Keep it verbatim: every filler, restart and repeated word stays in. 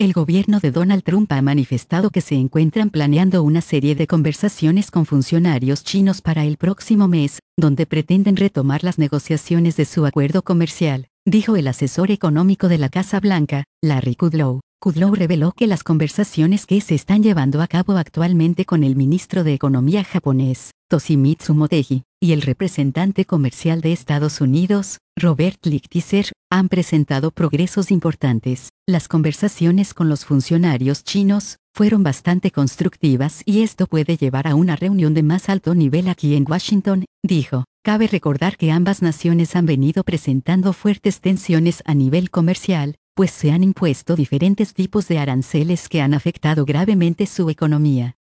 El gobierno de Donald Trump ha manifestado que se encuentran planeando una serie de conversaciones con funcionarios chinos para el próximo mes, donde pretenden retomar las negociaciones de su acuerdo comercial, dijo el asesor económico de la Casa Blanca, Larry Kudlow. Kudlow reveló que las conversaciones que se están llevando a cabo actualmente con el ministro de Economía japonés, Toshimitsu Motegi, y el representante comercial de Estados Unidos, Robert Lighthizer, han presentado progresos importantes. Las conversaciones con los funcionarios chinos fueron bastante constructivas y esto puede llevar a una reunión de más alto nivel aquí en Washington, dijo. Cabe recordar que ambas naciones han venido presentando fuertes tensiones a nivel comercial, pues se han impuesto diferentes tipos de aranceles que han afectado gravemente su economía.